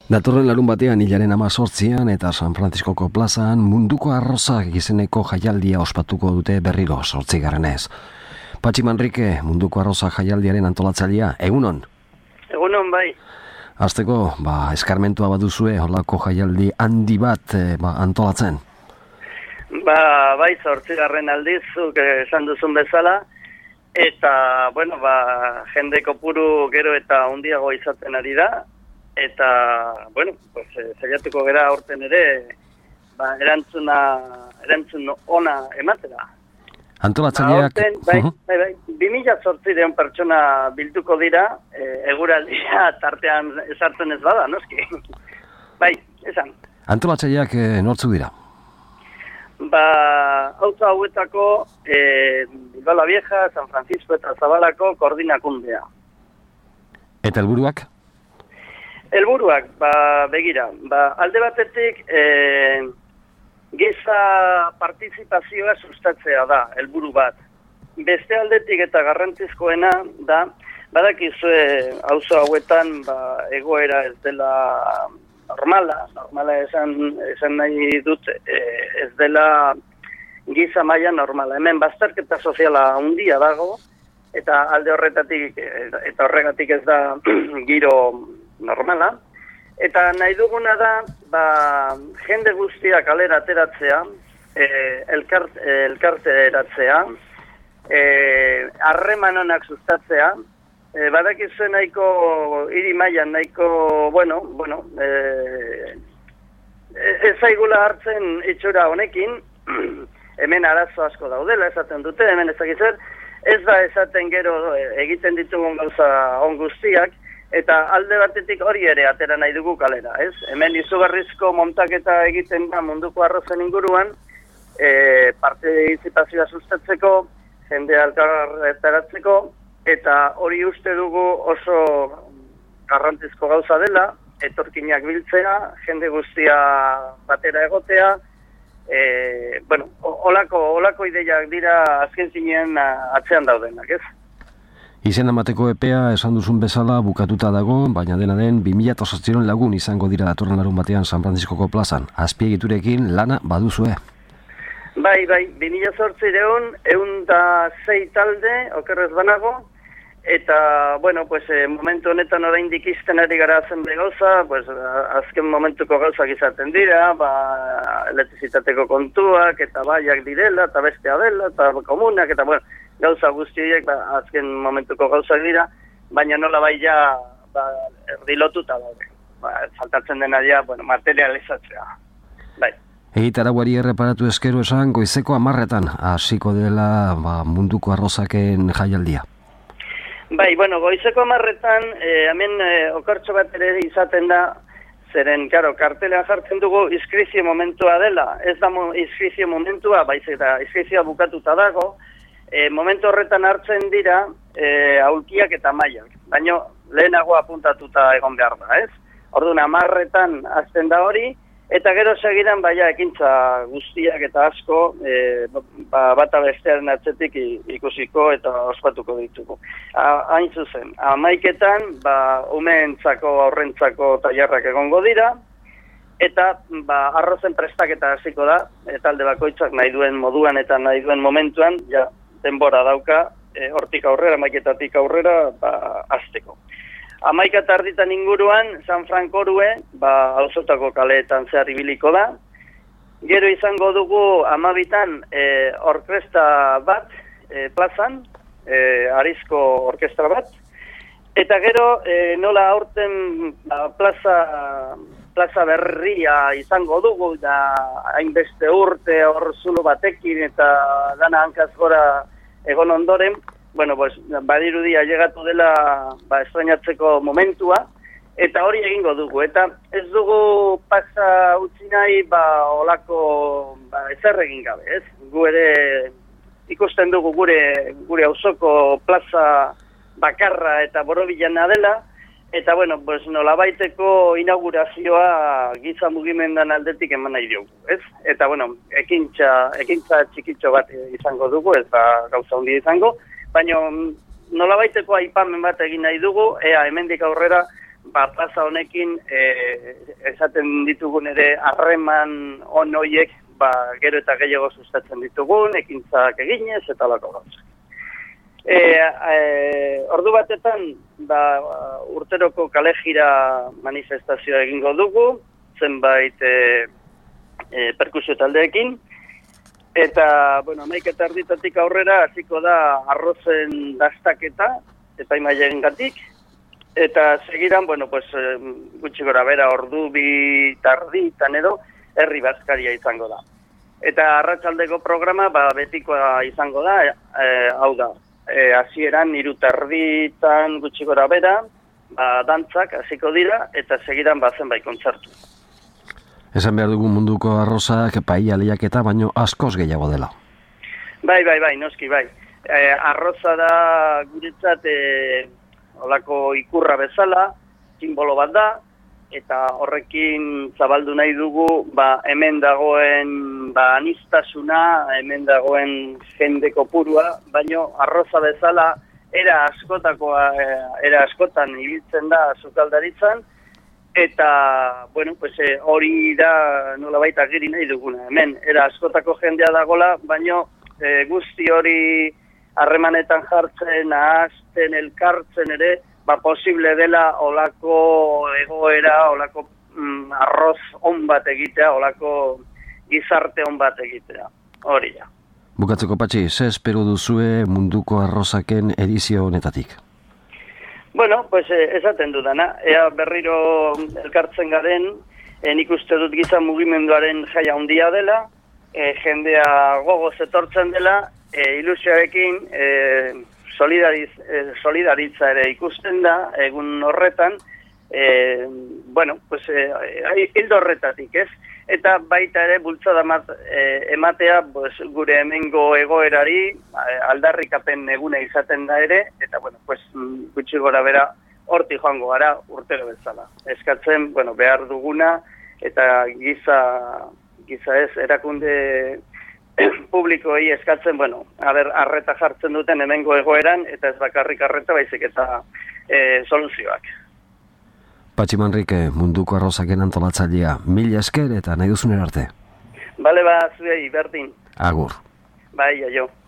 Datorren larun batean hilaren 18an eta San Frantziskoko plazan munduko arrozak izeneko jaialdia ospatuko dute berriro 8. Patxi Manrike, munduko arrozak jaialdiaren antolatzailea, egunon? Egunon, bai. Hasteko, eskarmentua baduzue, holako jaialdi handi bat antolatzen? Bai, 8. aldizuk esan duzun bezala, eta, jende kopuru gero eta handiago izaten ari da, eta, saiatuko gera aurten ere, erantzun ona ematera. Antolatzaileak... Bai, 2008 pertsona bilduko dira, eguraldia tartean esartzen ez bada, noski. Bai, esan. Antolatzaileak nortzuk dira? Auzo hauetako Bilbao la Vieja, San Francisco eta Zabalako koordinakundea. Eta helburuak? Helburuak, begira, alde batetik giza partizipazioa sustatzea da, helburu bat. Beste aldetik eta garrantzizkoena da, badakizue auzo hauetan egoera ez dela normala esan nahi dut ez dela giza maila normala. Hemen bazterketa soziala handia dago, eta alde horretatik eta horregatik ez da giro normala. Eta nahi duguna da, jende guztiak kalera ateratzea, elkarteratzea, harreman onak sustatzea, badakizue nahiko, hiri mailan nahiko, ez zaigula hartzen itxura honekin, hemen arazo asko daudela, esaten dute, hemen ezakizer, ez da esaten gero egiten ditugun gauza on guztiak, eta alde batetik hori ere atera nahi dugu kalera, ez? Hemen izugarrizko montaketa egiten da munduko arrozen inguruan, partizipazioa sustatzeko, jende elkarretaratzeko, eta hori uste dugu oso garrantzizko gauza dela, etorkinak biltzea, jende guztia batera egotea, olako ideiak dira azken zinean atzean daudenak, ez? Izen emateko epea esan duzun bezala bukatuta dago, baina dena den 2008 lagun izango dira datorren larun batean San Frantziskoko plazan. Azpiegiturekin lana baduzue. Bai, 2008 106 talde, okerrez banago, eta, momentu honetan oraindik izten ari gara zenbait gauza, azken momentuko gauzak izaten dira, elektrizitateko kontuak, eta baiak direla, eta bestea dela, eta komunak, eta, gauza guztiek azken momentuko gauzak dira, baina nola ja erdilotuta daude. Faltatzen dena ja, materializatzea. Bai. Egitaraguari erreparatu eskero esan, goizeko 10 hasiko dela munduko arrozaken jaialdia. Bai, goizeko 10 hemen okartxo bat ere izaten da, zeren, kartelean jartzen dugu inskripzio momentua dela. Ez da inskripzio momentua, baizik da inskripzioa bukatuta dago, momentu horretan hartzen dira aulkiak eta mailak, baina lehenago apuntatuta egon behar da, ez? Orduan 10 hasten da hori, eta gero segidan ekintza guztiak eta asko bata bestearen atzetik ikusiko eta ospatuko ditugu. Hain zuzen, 11 umeentzako, aurrentzako tailerrak egongo dira, eta arrozen prestaketa hasiko da, talde bakoitzak nahi duen moduan eta nahi duen momentuan, denbora dauka, hortik aurrera, 11 aurrera, hasteko. 11 inguruan, San Franco orue, auzotako kaleetan zehar ibiliko da. Gero izango dugu 12 orkestra bat plazan, Arizko orkestra bat. Eta gero, nola aurten plaza berria izango dugu, da hainbeste urte hor zulo batekin eta dana hankaz gora egon ondoren, badirudia llegatu dela estrenatzeko momentua, eta hori egingo dugu. Eta ez dugu pasa utzi nahi olako ezer egin gabe, ez? Gu ere ikusten dugu gure auzoko plaza bakarra eta borobilana dela, eta nolabaiteko inaugurazioa giza mugimendan aldetik eman nahi dugu, ez? Eta ekintza txikitxo bat izango dugu, ez gauza handia izango, baina nolabaiteko aipamen bat egin nahi dugu, ea hemendik aurrera plaza honekin esaten ditugun ere harreman on horiek gero eta gehiago sustatzen ditugun, ekintzak eginez eta lako gauzak. Ordu batetan urteroko kalejira manifestazioa egingo dugu, zenbait perkusio taldeekin, eta, 11:30 aurrera hasiko da arrozen dastaketa, epaimaileen gatik, eta segidan, gutxi gora bera ordu bi tarditan edo, herri bazkaria izango da. Eta arratsaldeko programa betikoa izango da, hau da, hasieran 3:30 gutxi gora bera, dantzak hasiko dira, eta segidan zenbait kontzertu. Esan behar dugu munduko arrozak paia lehiaketa baino askoz gehiago dela. Bai, noski, bai. Arroza da guretzat olako ikurra bezala, simbolo bat da, eta horrekin zabaldu nahi dugu hemen dagoen anistasuna, hemen dagoen jende kopurua, baino arroza bezala era askotan ibiltzen da sukaldaritzan, eta, hori da nolabait agiri nahi duguna. Hemen, era askotako jendea dagola, baino guzti hori harremanetan jartzen, ahazten, elkartzen ere, posible dela olako egoera, olako arroz on bat egitea, olako gizarte on bat egitea. Hori da. Bukatzeko Patxi, ze espero duzue munduko arrozaken edizio honetatik? Esaten dudana, ea berriro elkartzen garen, nik uste dut giza mugimenduaren jaia handia dela, jendea gogoz etortzen dela, ilusioarekin solidaritza ere ikusten da, egun horretan, hildo horretatik, ez? Eta baita ere bultzada ematea gure hemengo egoerari, aldarrikapen eguna izaten da ere, eta gutxi gora bera horti joango gara urtero bezala. Eskatzen, behar duguna, eta giza ez, erakunde publikoei eskatzen, arreta jartzen duten hemengo egoeran, eta ez bakarrik arreta baizik eta soluzioak. Patxi Manrike, munduko arrozaken antolatzailea, mila esker eta nahi duzunen arte. Bale, zuei, berdin. Agur. Bai, aio.